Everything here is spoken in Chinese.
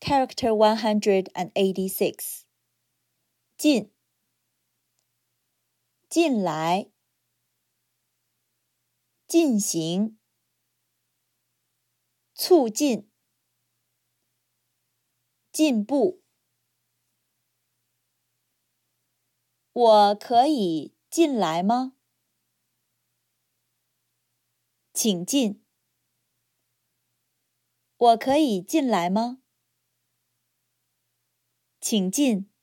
Character 186. 进，进来，进行，促进，进步。我可以进来吗？请进。我可以进来吗？请进。